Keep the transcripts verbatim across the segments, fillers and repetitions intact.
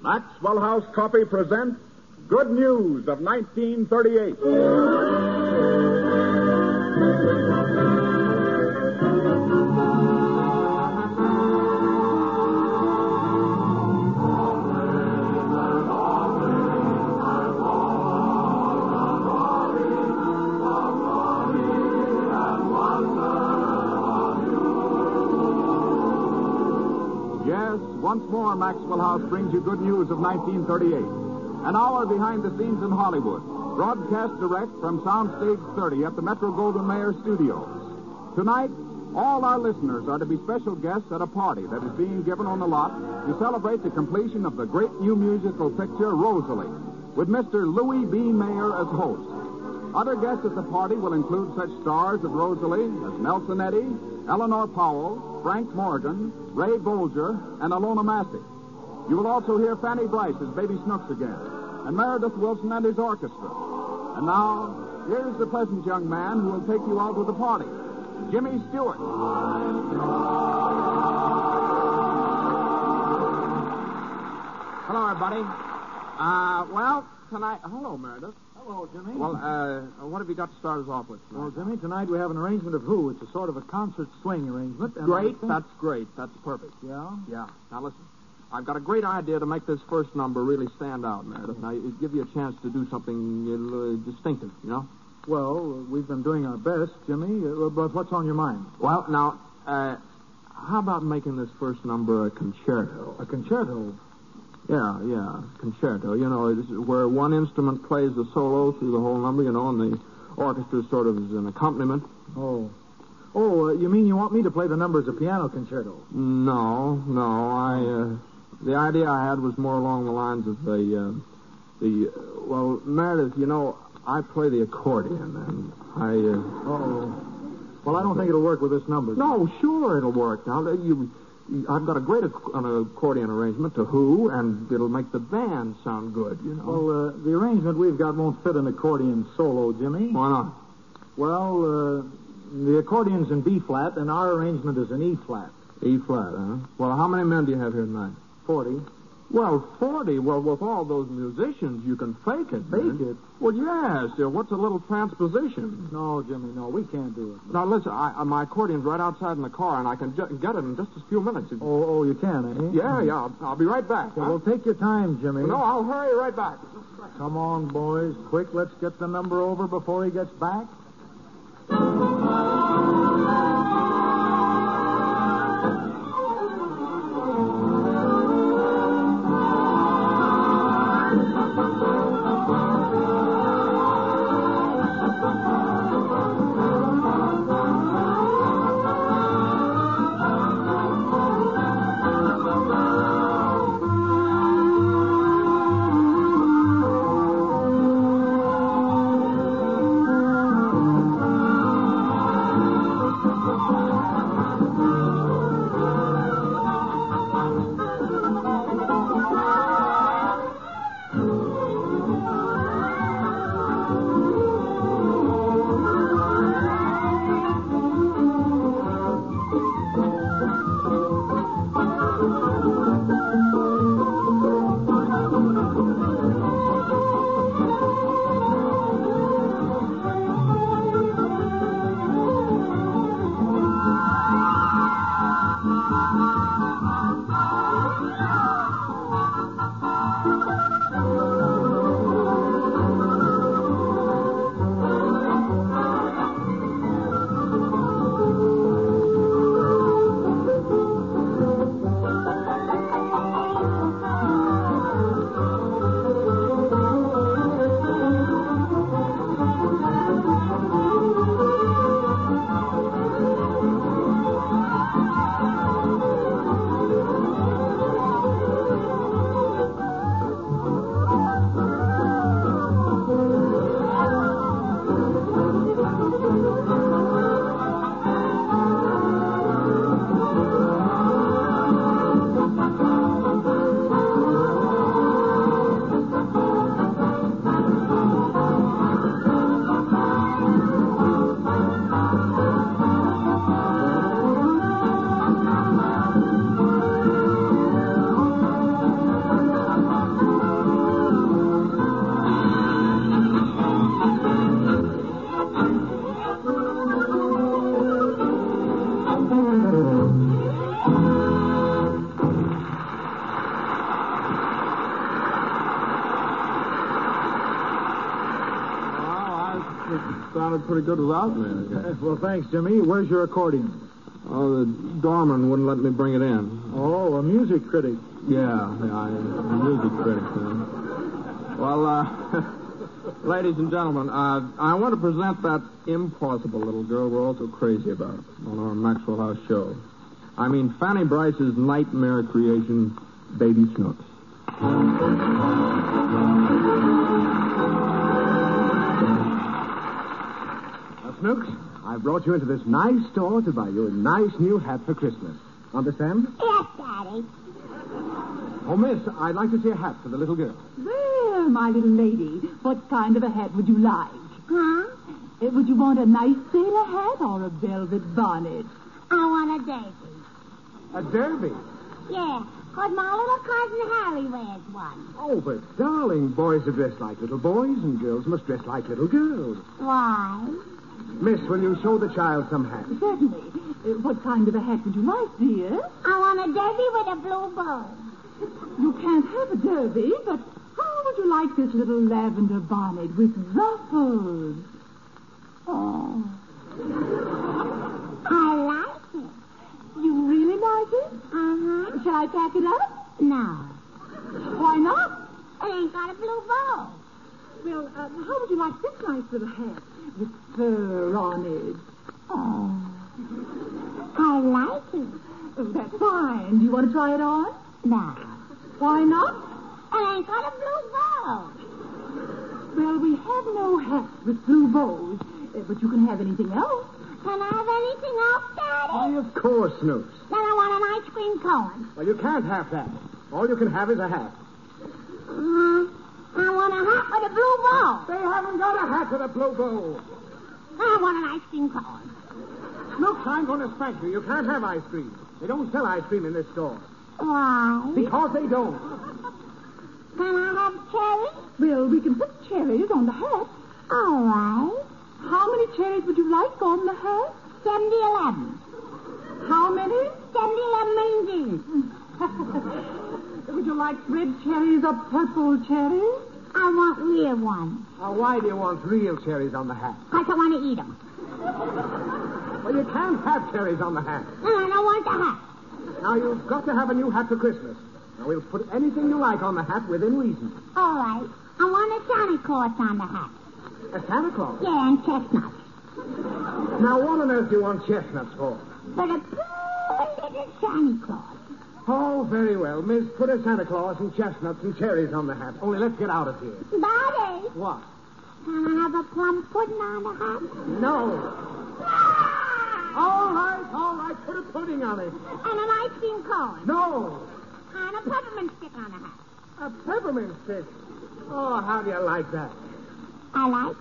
Maxwell House Coffee presents Good News of nineteen thirty-eight. Once more, Maxwell House brings you Good News of nineteen thirty-eight. An hour behind the scenes in Hollywood. Broadcast direct from Soundstage thirty at the Metro-Goldwyn-Mayer Studios. Tonight, all our listeners are to be special guests at a party that is being given on the lot to celebrate the completion of the great new musical picture, Rosalie, with Mister Louis B. Mayer as host. Other guests at the party will include such stars of Rosalie as Nelson Eddy, Eleanor Powell, Frank Morgan, Ray Bolger, and Alona Massey. You will also hear Fanny Bryce as Baby Snooks again, and Meredith Wilson and his orchestra. And now, here's the pleasant young man who will take you out to the party, Jimmy Stewart. Hello, everybody. Uh, well, tonight... Hello, Meredith. Hello, Jimmy. Well, uh, what have you got to start us off with tonight? Well, Jimmy, tonight we have an arrangement of Who. It's a sort of a concert swing arrangement. And Great. think... That's great. That's perfect. Yeah? Yeah. Now, listen. I've got a great idea to make this first number really stand out, Meredith. Now, it'd give you a chance to do something uh, distinctive, you know? Well, we've been doing our best, Jimmy. Uh, but what's on your mind? Well, now, uh, how about making this first number a concerto? A concerto? Yeah, yeah, concerto. You know, it's where one instrument plays the solo through the whole number, you know, and the orchestra sort of is an accompaniment. Oh. Oh, uh, you mean you want me to play the number as a piano concerto? No, no. I, uh, the idea I had was more along the lines of the, uh, the, uh, well, Meredith, you know, I play the accordion, and I, uh... Oh. Well, I don't think it'll work with this number. No, sure it'll work. Now, you... I've got a great ac- an accordion arrangement to Who, and it'll make the band sound good, you know. Well, uh, the arrangement we've got won't fit an accordion solo, Jimmy. Why not? Well, uh, the accordion's in B flat, and our arrangement is in E flat. E flat, huh? Well, how many men do you have here tonight? Forty. Well, forty. Well, with all those musicians, you can fake it. Fake man. it? Well, yes. Uh, what's a little transposition? No, Jimmy, no, we can't do it. Now, listen, I, uh, my accordion's right outside in the car, and I can ju- get it in just a few minutes. Oh, oh, you can, eh? Yeah, yeah. I'll, I'll be right back. Well, huh? well, take your time, Jimmy. No, I'll hurry right back. Come on, boys. Quick, let's get the number over before he gets back. it sounded pretty good without me, I guess. Well, thanks, Jimmy. Where's your accordion? Oh, the doorman wouldn't let me bring it in. Oh, a music critic. Yeah, yeah, I, a music critic. Uh. Well, uh, ladies and gentlemen, uh, I want to present that impossible little girl we're all so crazy about on our Maxwell House show. I mean, Fanny Bryce's nightmare creation, Baby Snooks. Now, Snooks, I brought you into this nice store to buy you a nice new hat for Christmas. Understand? Yes, Daddy. Oh, miss, I'd like to see a hat for the little girl. Well, my little lady, what kind of a hat would you like? Huh? Uh, would you want a nice sailor hat or a velvet bonnet? I want a derby. A derby? Yeah, because my little cousin Harry wears one. Oh, but darling, boys are dressed like little boys and girls must dress like little girls. Why? Miss, will you show the child some hats? Certainly. Uh, what kind of a hat would you like, dear? I want a derby with a blue bow. You can't have a derby, but how would you like this little lavender bonnet with ruffles? Oh. I like it. You really like it? Uh-huh. Shall I pack it up? No. Why not? It ain't got a blue bow. Well, uh, how would you like this nice little hat with fur on it? Oh. I like it. Oh, that's fine. Do you want to try it on? No. Why not? It ain't got a blue bow. Well, we have no hats with blue bows, uh, but you can have anything else. Can I have anything else, Daddy? Why, of course, Snooks. Then I want an ice cream cone. Well, you can't have that. All you can have is a hat. Uh, I want a hat with a blue bow. They haven't got a hat with a blue bow. I want an ice cream cone. Snooks, I'm going to spank you. You can't have ice cream. They don't sell ice cream in this store. Why? Because they don't. Can I have cherries? Well, we can put cherries on the hat. All right. How many cherries would you like on the hat? Seventy eleven. How many? Seventy eleven means Would you like red cherries or purple cherries? I want real ones. Now, why do you want real cherries on the hat? Because I want to eat them. Well, you can't have cherries on the hat. And I don't want the hat. Now, you've got to have a new hat for Christmas. Now, we'll put anything you like on the hat within reason. All right. I want a Santa Claus on the hat. A Santa Claus? Yeah, and chestnuts. Now, what on earth do you want chestnuts for? But a poor little Santa Claus. Oh, very well. Miss, put a Santa Claus and chestnuts and cherries on the hat. Only let's get out of here. Daddy, What? can I have a plum pudding on the hat? No. Ah! All right, all right. Put a pudding on it. And an ice cream cone. No. And a peppermint stick on the hat. A peppermint stick. Oh, how do you like that? I like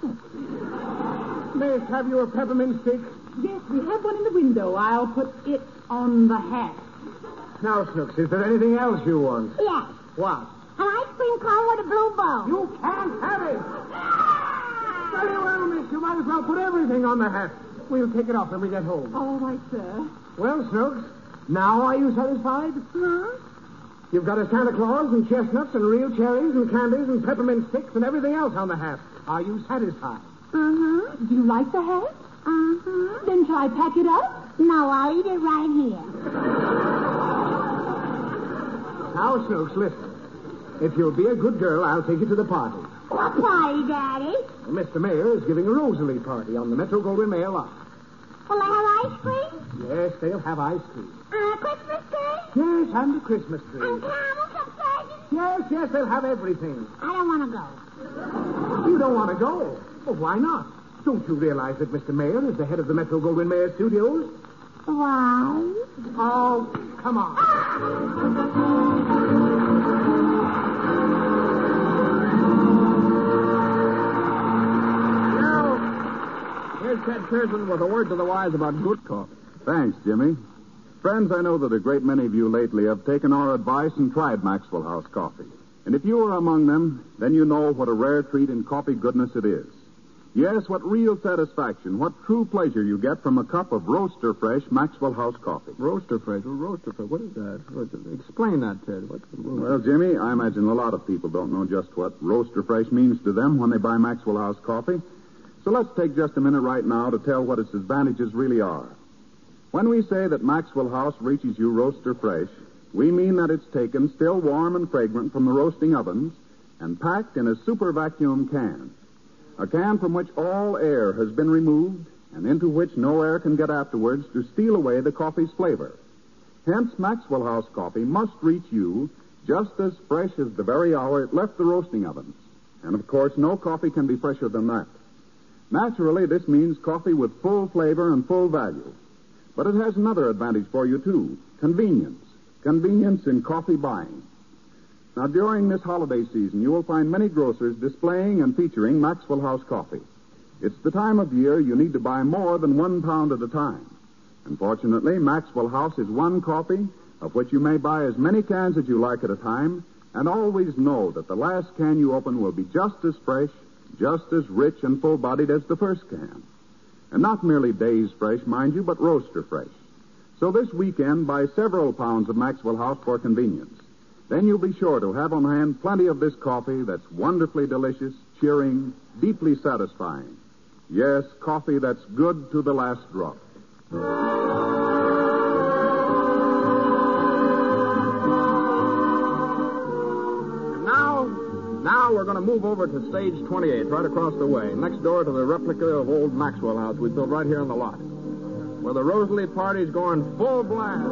it. Miss, have you a peppermint stick? Yes, we have one in the window. I'll put it on the hat. Now, Snooks, is there anything else you want? Yes. What? An ice cream cone with a blue bow. You can't have it. Ah! Very well, miss. You might as well put everything on the hat. We'll take it off when we get home. All right, sir. Well, Snooks, now are you satisfied? Huh? You've got a Santa Claus and chestnuts and real cherries and candies and peppermint sticks and everything else on the hat. Are you satisfied? Uh-huh. Do you like the hat? Uh-huh. Then shall I pack it up? No, I'll eat it right here. Now, Snooks, listen. If you'll be a good girl, I'll take you to the party. What party, Daddy? Well, Mister Mayor is giving a Rosalie party on the Metro Goldwyn Mayer lot. Will they have ice cream? Yes, they'll have ice cream. And a Christmas tree? Yes, and a Christmas tree. And camels and presents? Yes, yes, they'll have everything. I don't want to go. You don't want to go? Well, why not? Don't you realize that Mister Mayer is the head of the Metro Goldwyn Mayer Studios? Why? Oh, come on. Here's Ted Pearson with a word to the wise about good coffee. Thanks, Jimmy. Friends, I know that a great many of you lately have taken our advice and tried Maxwell House coffee. And if you are among them, then you know what a rare treat in coffee goodness it is. Yes, what real satisfaction, what true pleasure you get from a cup of Roaster Fresh Maxwell House coffee. Roaster Fresh? Well, Roaster Fresh. What is that? What, explain that, Ted. What's the roaster? Well, Jimmy, I imagine a lot of people don't know just what Roaster Fresh means to them when they buy Maxwell House coffee. So let's take just a minute right now to tell what its advantages really are. When we say that Maxwell House reaches you roaster fresh, we mean that it's taken still warm and fragrant from the roasting ovens and packed in a super vacuum can. A can from which all air has been removed and into which no air can get afterwards to steal away the coffee's flavor. Hence, Maxwell House coffee must reach you just as fresh as the very hour it left the roasting ovens. And, of course, no coffee can be fresher than that. Naturally, this means coffee with full flavor and full value. But it has another advantage for you, too, convenience. Convenience in coffee buying. Now, during this holiday season, you will find many grocers displaying and featuring Maxwell House coffee. It's the time of year you need to buy more than one pound at a time. Unfortunately, Maxwell House is one coffee of which you may buy as many cans as you like at a time, and always know that the last can you open will be just as fresh, just as rich and full-bodied as the first can. And not merely days fresh, mind you, but roaster fresh. So this weekend, buy several pounds of Maxwell House for convenience. Then you'll be sure to have on hand plenty of this coffee that's wonderfully delicious, cheering, deeply satisfying. Yes, coffee that's good to the last drop. And now, now we're going to move over to stage twenty-eight, right across the way, next door to the replica of old Maxwell House we built right here in the lot, where the Rosalie party's going full blast.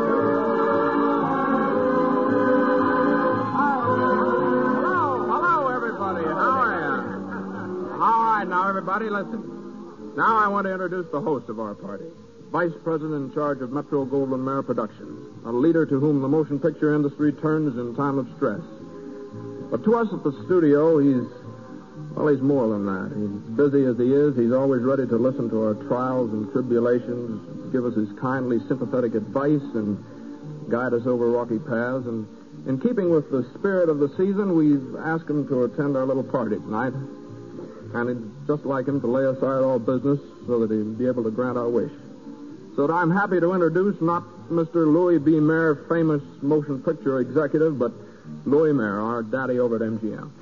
Now, everybody, listen. Now I want to introduce the host of our party, Vice President in charge of Metro Goldwyn Mayer Productions, a leader to whom the motion picture industry turns in time of stress. But to us at the studio, he's, well, he's more than that. He's busy as he is. He's always ready to listen to our trials and tribulations, give us his kindly, sympathetic advice, and guide us over rocky paths. And in keeping with the spirit of the season, we've asked him to attend our little party tonight. And it's just like him to lay aside all business so that he'd be able to grant our wish. So that I'm happy to introduce not Mister Louis B. Mayer, famous motion picture executive, but Louis Mayer, our daddy over at M G M.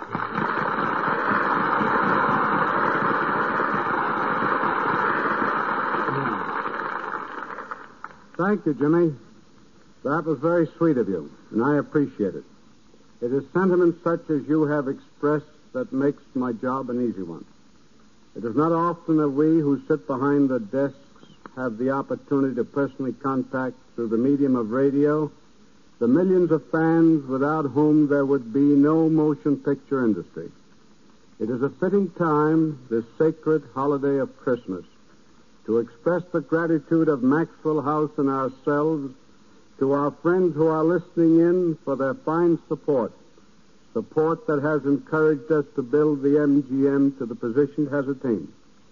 Thank you, Jimmy. That was very sweet of you, and I appreciate it. It is sentiments such as you have expressed that makes my job an easy one. It is not often that we who sit behind the desks have the opportunity to personally contact, through the medium of radio, the millions of fans without whom there would be no motion picture industry. It is a fitting time, this sacred holiday of Christmas, to express the gratitude of Maxwell House and ourselves to our friends who are listening in for their fine support. Support that has encouraged us to build the M G M to the position it has attained.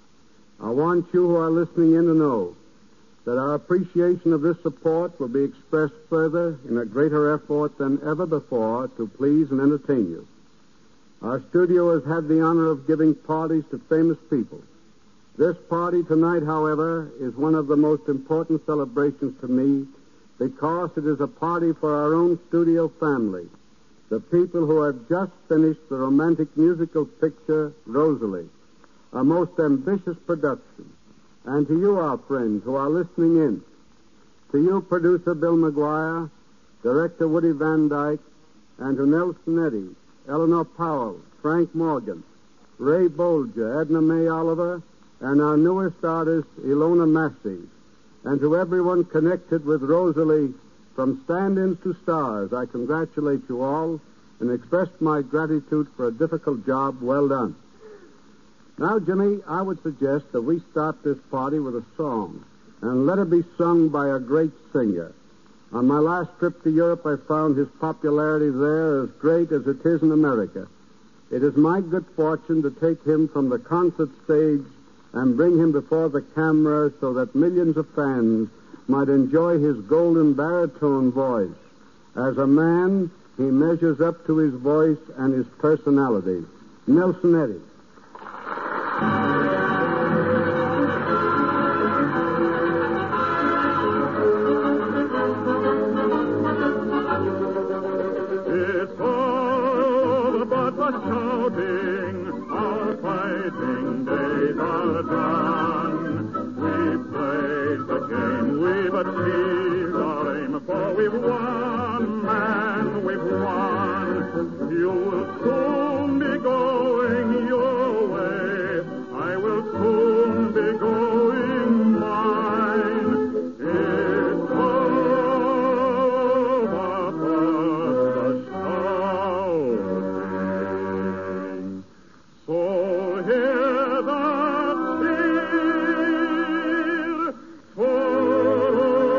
I want you who are listening in to know that our appreciation of this support will be expressed further in a greater effort than ever before to please and entertain you. Our studio has had the honor of giving parties to famous people. This party tonight, however, is one of the most important celebrations to me because it is a party for our own studio family, the people who have just finished the romantic musical picture, Rosalie, a most ambitious production. And to you, our friends, who are listening in, to you, producer Bill McGuire, director Woody Van Dyke, and to Nelson Eddy, Eleanor Powell, Frank Morgan, Ray Bolger, Edna May Oliver, and our newest artist, Ilona Massey, and to everyone connected with Rosalie, from stand-ins to stars, I congratulate you all and express my gratitude for a difficult job well done. Now, Jimmy, I would suggest that we start this party with a song, and let it be sung by a great singer. On my last trip to Europe, I found his popularity there as great as it is in America. It is my good fortune to take him from the concert stage and bring him before the camera so that millions of fans might enjoy his golden baritone voice. As a man, he measures up to his voice and his personality. Nelson Eddy. It's all about the shouting, our fighting day. days are done. We've played the game, we've achieved our aim, for we've won, man, we've won. You will soon be going your way. I will soon be going mine. It's over, but the shouting. So hear the cheer for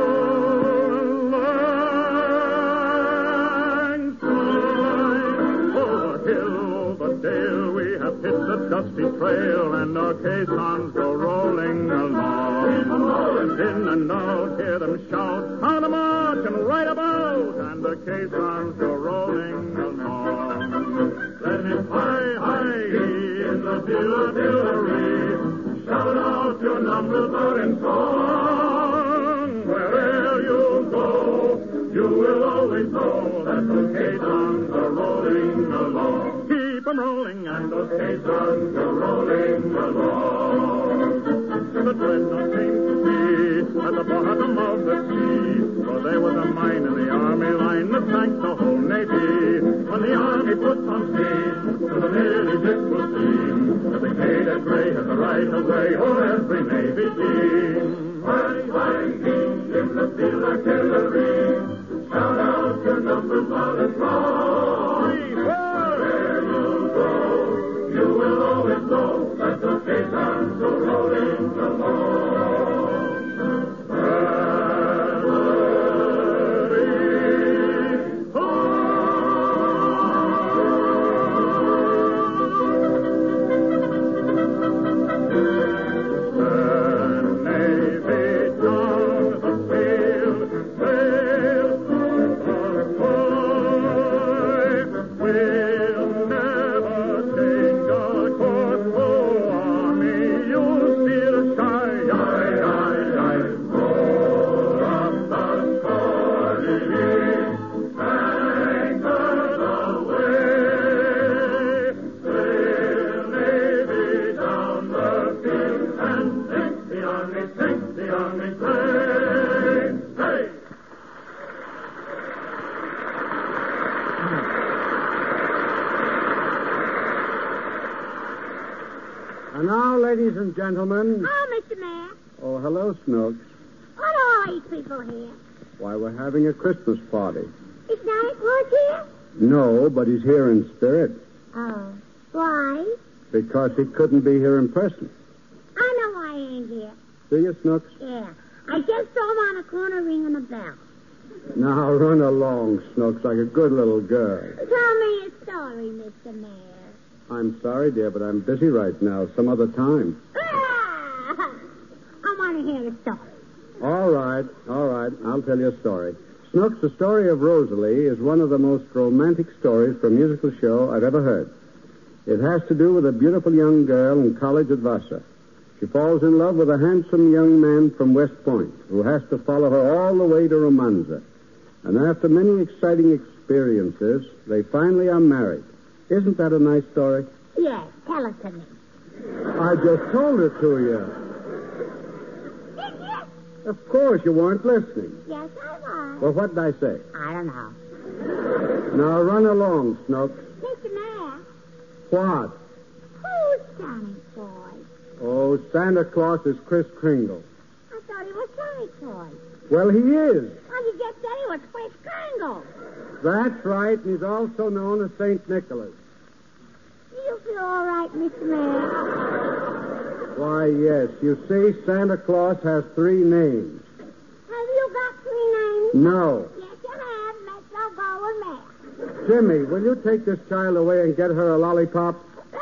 Langside. Over hill, the dale, we have hit the dusty trail, and our caissons go rolling along. In and out, hear them shout, on the march and right about, and the caissons go rolling along. Let it high, high, in the dillard-dillery, shout out your numbers out in song. Wherever you go, you will always know that the caissons are rolling along. Keep 'em rolling, and those caissons are rolling along. The dreadnought came to see at the bottom of the sea, for there was a mine in the army line that sank the whole navy. When the army puts on sea, to the nearly it will seem that the Cadet Gray has the right of way o'er every navy team. High, high, kings in the field artillery, shout out your numbers while it's wrong. Where you go, you will always know that the caissons go rolling along. And now, ladies and gentlemen. Oh, Mister Mayor. Oh, hello, Snooks. What are all these people here? Why, we're having a Christmas party. Is Santa Claus here? No, but he's here in spirit. Oh. Why? Because he couldn't be here in person. I know why he ain't here. Do you, Snooks? Yeah. I just saw him on the corner ringing a bell. Now, run along, Snooks, like a good little girl. Tell me a story, Mister Mayor. I'm sorry, dear, but I'm busy right now. Some other time. Ah! I want to hear the story. All right, all right. I'll tell you a story. Snooks, the story of Rosalie is one of the most romantic stories for a musical show I've ever heard. It has to do with a beautiful young girl in college at Vassar. She falls in love with a handsome young man from West Point who has to follow her all the way to Romanza. And after many exciting experiences, they finally are married. Isn't that a nice story? Yes, tell it to me. I just told it to you. Did you? Of course, you weren't listening. Yes, I was. Well, what did I say? I don't know. Now, run along, Snooks. Mister Mayor, What? who's Santa Claus? Oh, Santa Claus is Kris Kringle. I thought he was Santa Claus. Well, he is. Well, you just said he was Kris Kringle. That's right, and he's also known as Saint Nicholas. Do you feel all right, Mister Mayor? Why, yes. You see, Santa Claus has three names. Have you got three names? No. Yes, you have. Metro, Go, and Mayor. Jimmy, will you take this child away and get her a lollipop?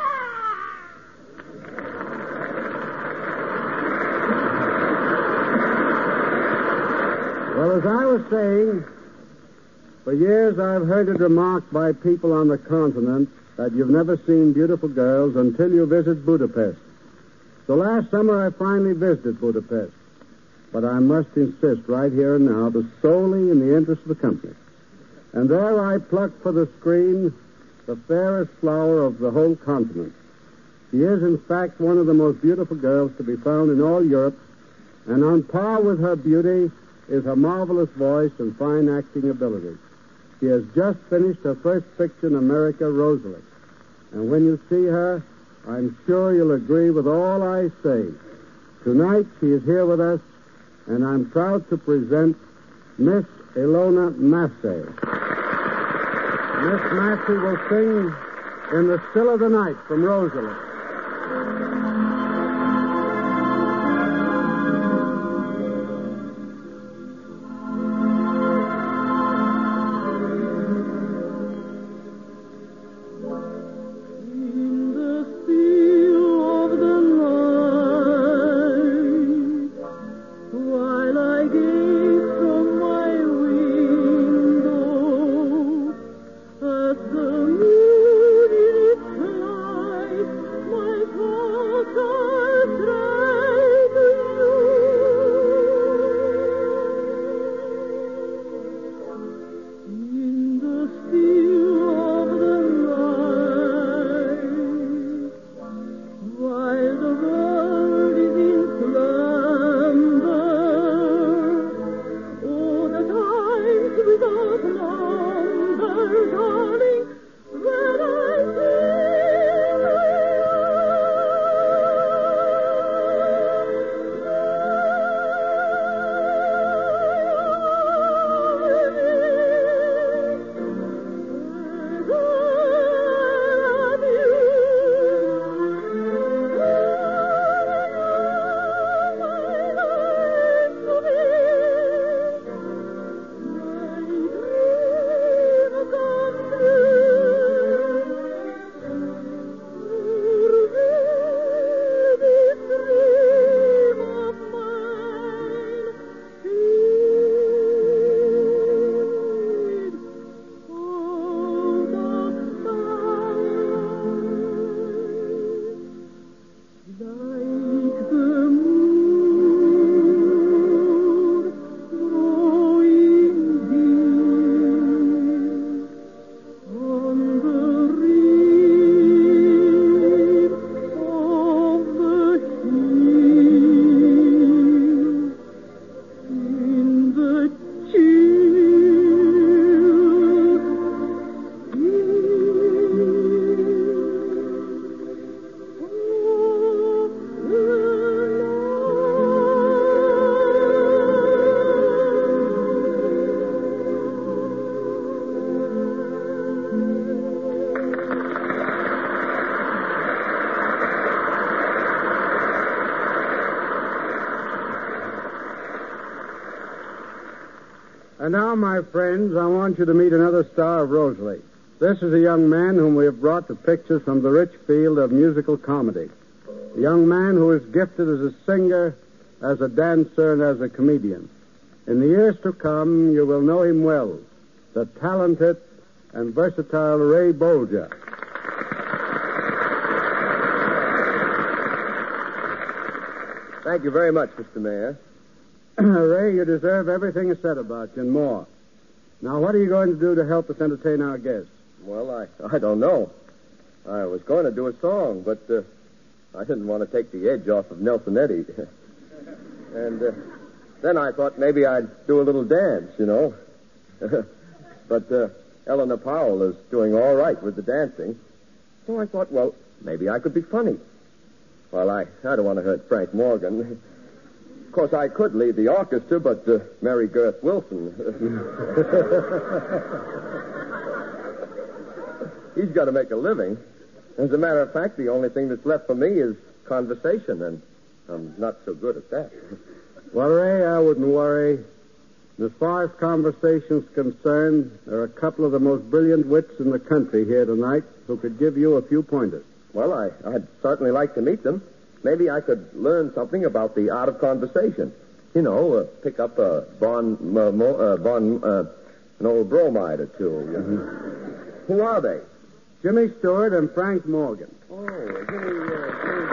Well, as I was saying, for years I've heard it remarked by people on the continent that you've never seen beautiful girls until you visit Budapest. So last summer I finally visited Budapest. But I must insist right here and now that solely in the interest of the company. And there I plucked for the screen the fairest flower of the whole continent. She is, in fact, one of the most beautiful girls to be found in all Europe, and on par with her beauty is her marvelous voice and fine acting ability. She has just finished her first picture in America, Rosalie. And when you see her, I'm sure you'll agree with all I say. Tonight, she is here with us, and I'm proud to present Miss Ilona Massey. Miss Massey will sing In the Still of the Night from Rosalie. And now, my friends, I want you to meet another star of Rosalie. This is a young man whom we have brought to pictures from the rich field of musical comedy. A young man who is gifted as a singer, as a dancer, and as a comedian. In the years to come, you will know him well, the talented and versatile Ray Bolger. Thank you very much, Mister Mayor. Ray, you deserve everything said about you and more. Now, what are you going to do to help us entertain our guests? Well, I I don't know. I was going to do a song, but uh, I didn't want to take the edge off of Nelson Eddy. and uh, then I thought maybe I'd do a little dance, you know. but uh, Eleanor Powell is doing all right with the dancing. So I thought, well, maybe I could be funny. Well, I, I don't want to hurt Frank Morgan. Of course, I could lead the orchestra, but uh, Mary Girth Wilson. He's got to make a living. As a matter of fact, the only thing that's left for me is conversation, and I'm not so good at that. Well, Ray, I wouldn't worry. As far as conversation's concerned, there are a couple of the most brilliant wits in the country here tonight who could give you a few pointers. Well, I, I'd certainly like to meet them. Maybe I could learn something about the art of conversation. You know, uh, pick up a bon, uh, mo, uh, bon, uh, an old bromide or two. Mm-hmm. Who are they? Jimmy Stewart and Frank Morgan. Oh, Jimmy, uh, Jimmy.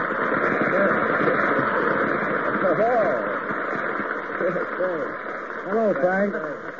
Oh. Hello, Frank.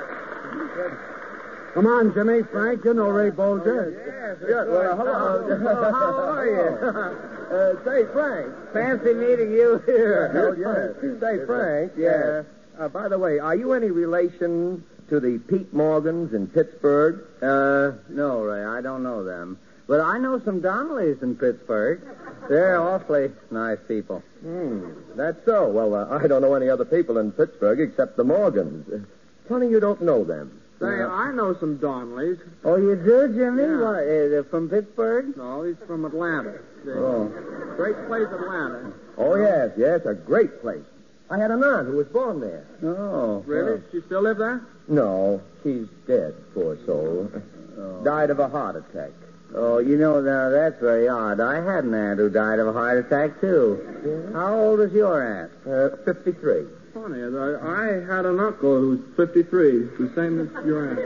Come on, Jimmy. Frank, you know Ray Bolger. Yes, yes. Well, hello. How are you? Uh, say, Frank. Fancy meeting you here. Oh, yes. Say, Frank, yeah. Uh, by the way, are you any relation to the Pete Morgans in Pittsburgh? Uh, no, Ray, I don't know them. But I know some Donnellys in Pittsburgh. They're awfully nice people. Hmm, that's so. Well, uh, I don't know any other people in Pittsburgh except the Morgans. Uh, funny you don't know them. Say, I know some Donnellys. Oh, you do, Jimmy? Yeah. What, uh, from Pittsburgh? No, he's from Atlanta. Oh. Great place, Atlanta. Oh, yes, yes, a great place. I had an aunt who was born there. Oh. Really? Oh. She still live there? No, she's dead, poor soul. Oh. Died of a heart attack. Oh, you know, now that's very odd. I had an aunt who died of a heart attack, too. Yeah. How old is your aunt? Uh, fifty-three. Funny, I, I had an uncle who's fifty-three, the same as your aunt.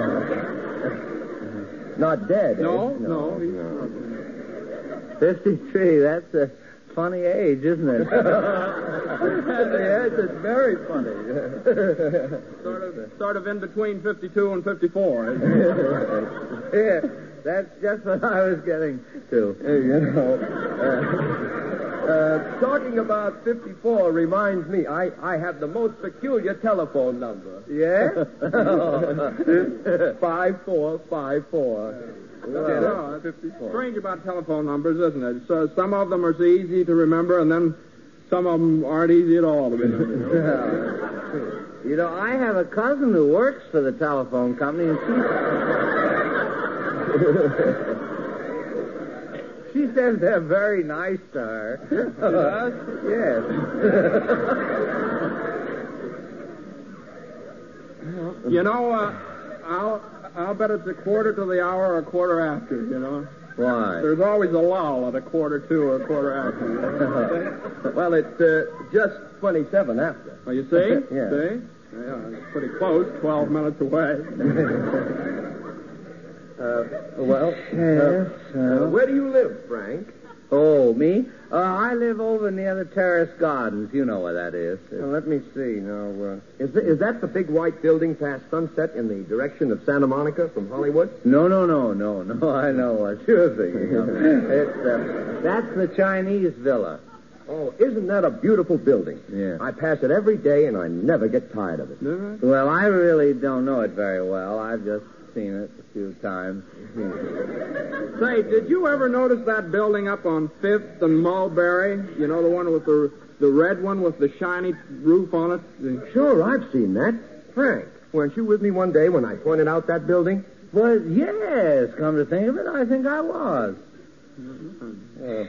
Not dead, No, eh? no, he's no. fifty-three, that's a funny age, isn't it? Yes, it's very funny. sort of, sort of in between fifty-two and fifty-four. Isn't it? Yeah, that's just what I was getting to. Hey, you know, uh, uh, talking about fifty-four reminds me, I, I have the most peculiar telephone number. Yeah? five four five four. Well, you know, it's strange about telephone numbers, isn't it? So some of them are so easy to remember, and then some of them aren't easy at all to remember. You know, I have a cousin who works for the telephone company, and she... she says they're very nice to her. Yes. You know, uh, I'll, I'll bet it's a quarter to the hour or a quarter after, you know. Why? There's always a lull at a quarter to or a quarter after. Well, it's uh, just twenty-seven after. Oh, you see? Yeah. See? Yeah, it's pretty close, twelve minutes away. uh, well, Yes, uh, uh, where do you live, Frank? Oh, me? Uh, I live over near the Terrace Gardens. You know where that is. Now, let me see. Now, uh, is, th- is that the big white building past Sunset in the direction of Santa Monica from Hollywood? No, no, no, no, no. I know what you're thinking of. It's, uh, that's the Chinese Villa. Oh, isn't that a beautiful building? Yeah. I pass it every day, and I never get tired of it. Never? Well, I really don't know it very well. I've just seen it a few times. Say, did you ever notice that building up on Fifth and Mulberry? You know, the one with the the red one with the shiny roof on it? The... Sure, I've seen that. Frank, weren't you with me one day when I pointed out that building? Well, yes, come to think of it, I think I was. Uh,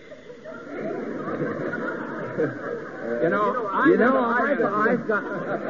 You know, I You know, never- I've, I've got...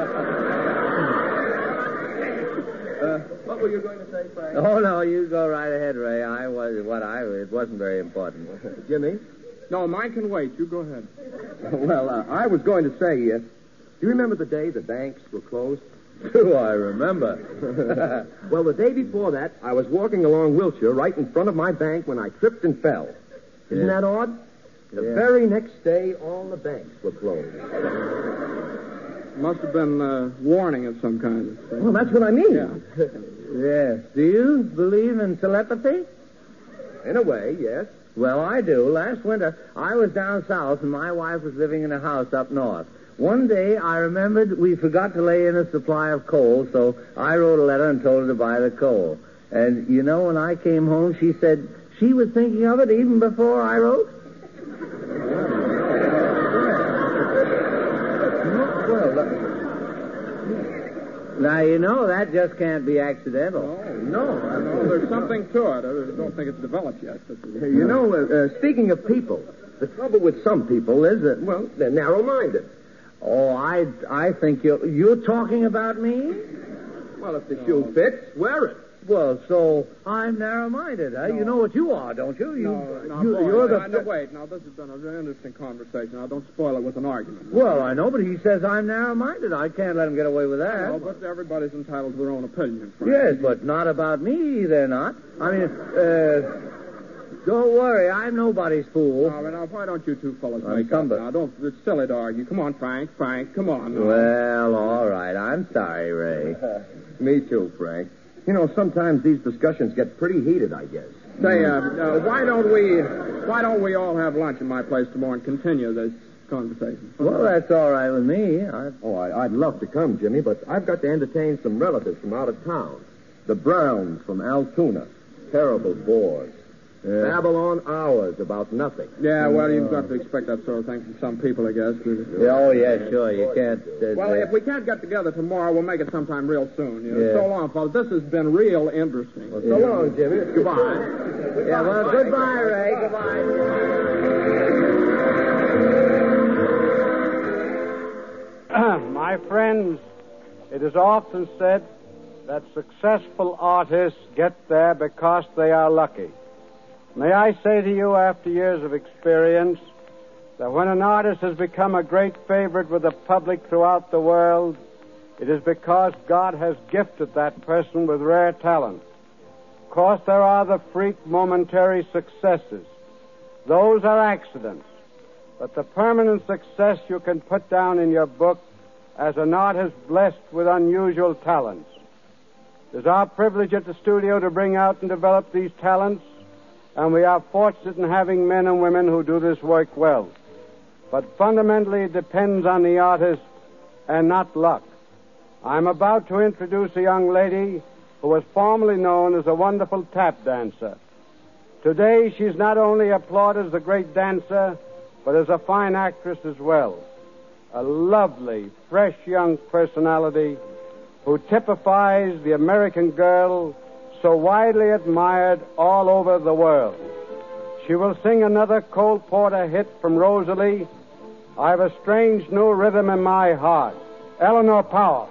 uh, what were you going to say, Frank? Oh, no, you go right ahead, Ray. I was, what I, it wasn't very important. Jimmy? No, mine can wait. You go ahead. Well, uh, I was going to say, uh, do you remember the day the banks were closed? Do I remember? Well, the day before that, I was walking along Wilshire right in front of my bank when I tripped and fell. Isn't Yeah. that odd? The Yeah. very next day, all the banks were closed. Must have been a warning of some kind. Well, that's what I mean. Yeah. Yes. Do you believe in telepathy? In a way, yes. Well, I do. Last winter, I was down south, and my wife was living in a house up north. One day, I remembered we forgot to lay in a supply of coal, so I wrote a letter and told her to buy the coal. And, you know, when I came home, she said she was thinking of it even before I wrote. Well, uh, Now, you know, that just can't be accidental. no, No, there's something to it. I don't think it's developed yet. But... You know, uh, uh, speaking of people, the trouble with some people is that, well, they're narrow-minded. Oh, I, I think you're, you're talking about me? Well, if the shoe fits, wear it. Well, so I'm narrow-minded, huh? No. You know what you are, don't you? You, No, no, you boy, you're the... now, now, wait. Now, this has been a very interesting conversation. Now, don't spoil it with an argument. Well, I know, but he says I'm narrow-minded. I can't let him get away with that. No, but everybody's entitled to their own opinion, Frank. Yes, but not about me, they're not. I mean, uh, don't worry, I'm nobody's fool. Now, now, why don't you two fellas I'm make up somebody. now? Don't, it's silly to argue. Come on, Frank, Frank, come on. Now. Well, all right. I'm sorry, Ray. Me too, Frank. You know, sometimes these discussions get pretty heated, I guess. Say, uh, uh, why don't we why don't we all have lunch at my place tomorrow and continue this conversation? Well, that's all right with me. I... Oh, I, I'd love to come, Jimmy, but I've got to entertain some relatives from out of town. The Browns from Altoona. Terrible bores. Yeah. Babble on hours about nothing. Yeah, well, you've got to expect that sort of thing from some people, I guess. Yeah, oh, yeah, sure. You can't... Uh, well, if we can't get together tomorrow, we'll make it sometime real soon. You know? Yeah. So long, fellas. This has been real interesting. Well, so yeah. long, Jimmy. Goodbye. Yeah, well, goodbye, Ray. Goodbye. My friends, it is often said that successful artists get there because they are lucky. May I say to you, after years of experience, that when an artist has become a great favorite with the public throughout the world, it is because God has gifted that person with rare talent. Of course, there are the freak momentary successes. Those are accidents. But the permanent success you can put down in your book as an artist blessed with unusual talents. It is our privilege at the studio to bring out and develop these talents, and we are fortunate in having men and women who do this work well. But fundamentally, it depends on the artist and not luck. I'm about to introduce a young lady who was formerly known as a wonderful tap dancer. Today, she's not only applauded as a great dancer, but as a fine actress as well. A lovely, fresh young personality who typifies the American girl so widely admired all over the world. She will sing another Cole Porter hit from Rosalie, I've a Strange New Rhythm in My Heart. Eleanor Powell.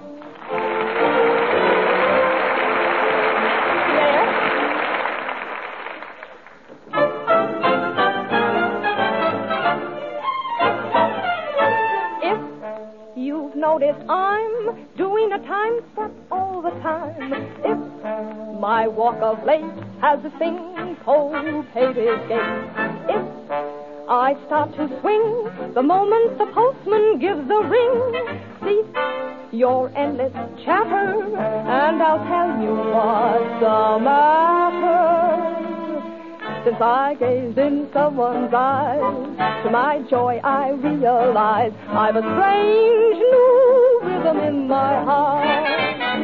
If you've noticed, I'm doing a time step all the time. If my walk of late has a syncopated gait, if I start to swing the moment the postman gives the ring, cease your endless chatter, and I'll tell you what's the matter. Since I gazed in someone's eyes, to my joy I realize I've a strange new rhythm in my heart.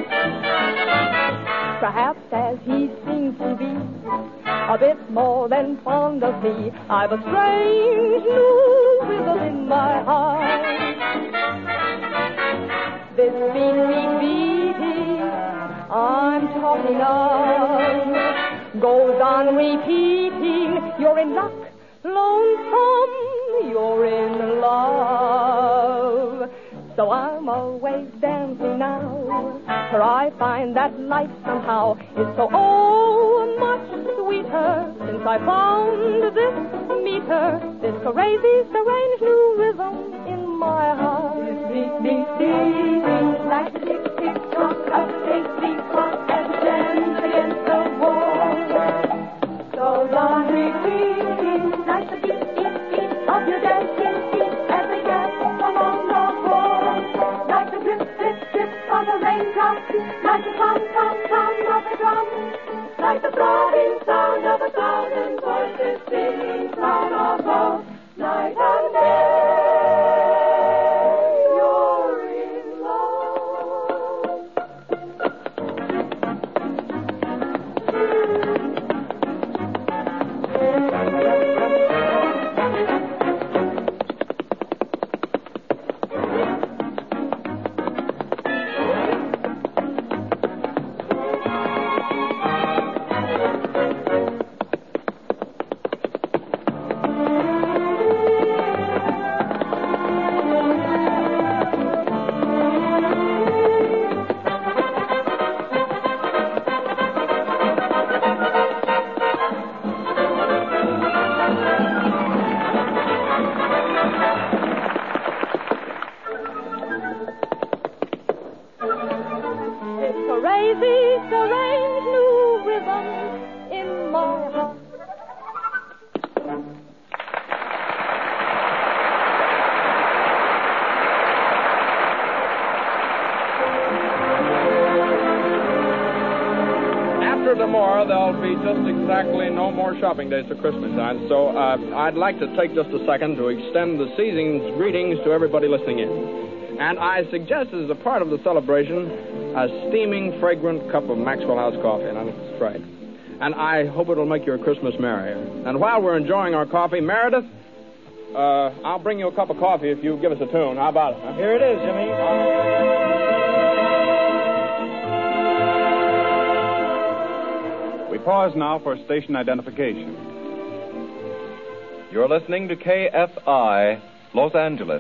Perhaps as he seems to be a bit more than fond of me, I've a strange new rhythm in my heart. This beat, beat, beating I'm talking of goes on repeating. You're in luck, lonesome, you're in love. So I'm always dancing now, for I find that life somehow is so oh much sweeter since I found this meter, this crazy, strange new rhythm in my heart. Beat, beat, beat, like the tick, tick, tock of the Daisy clock as it stands against the wall. Goes on repeating like the beat, beat, beat of your dancing feet as they dance along the floor. Like the drip, drip, drip of a raindrop, like the tom, tom, tom of a drum, like the throbbing sound of a thousand voices singing from above. Night and day, you're in love. exactly no more shopping days to Christmas, and so uh, I'd like to take just a second to extend the season's greetings to everybody listening in. And I suggest as a part of the celebration a steaming, fragrant cup of Maxwell House coffee, and that's right. And I hope it'll make your Christmas merrier. And while we're enjoying our coffee, Meredith, uh, I'll bring you a cup of coffee if you give us a tune. How about it? Huh? Here it is, Jimmy. We pause now for station identification. You're listening to K F I, Los Angeles.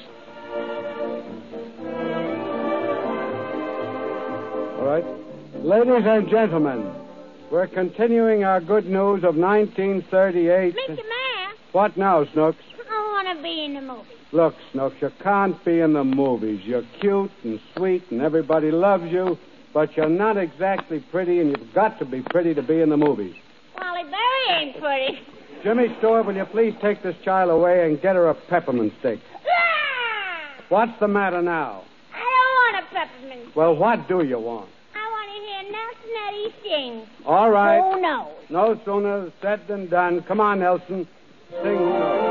All right. Ladies and gentlemen, we're continuing our good news of nineteen thirty-eight. Mister Mayor, What now, Snooks? I want to be in the movie. Look, Snooks, you can't be in the movies. You're cute and sweet and everybody loves you, but you're not exactly pretty, and you've got to be pretty to be in the movies. Wally Berry ain't pretty. Jimmy Stewart, will you please take this child away and get her a peppermint stick? Ah! What's the matter now? I don't want a peppermint. Well, what do you want? I want to hear Nelson Eddy sing. All right. Who knows? No sooner said than done. Come on, Nelson. Sing Who Knows.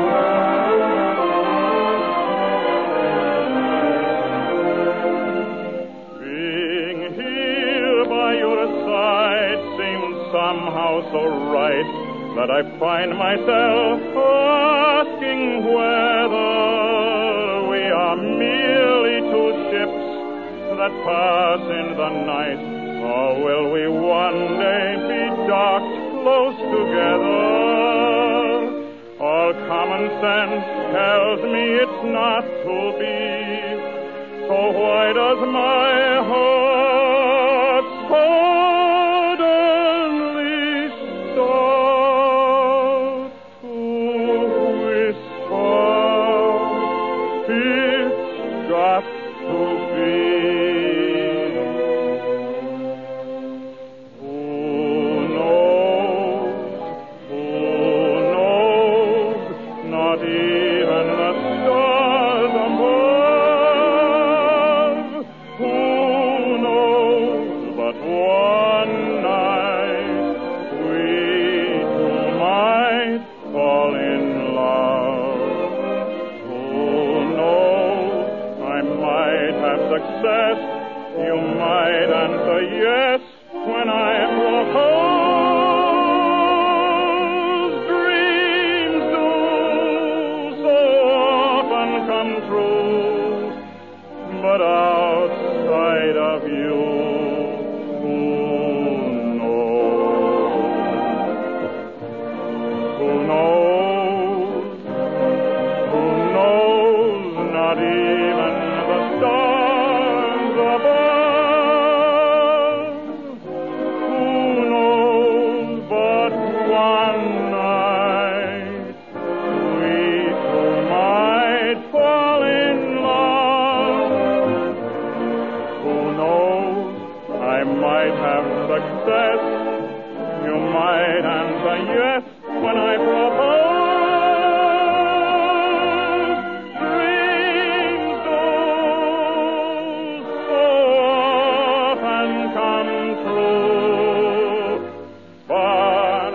Being here by your side seems somehow so right that I find myself asking whether we are merely two ships that pass in the night, or will we one day be docked close together? All common sense tells me it's not to be, so why does my heart suddenly start to whisper? It's got to be. You might answer yes when I propose. Dreams do so often come true, but outside of you, who knows? Who knows? Who knows? Not even the stars above. Who knows but one night we two might fall in love? Who knows? I might have success. You might answer yes when I propose. Dreams do so often come true, but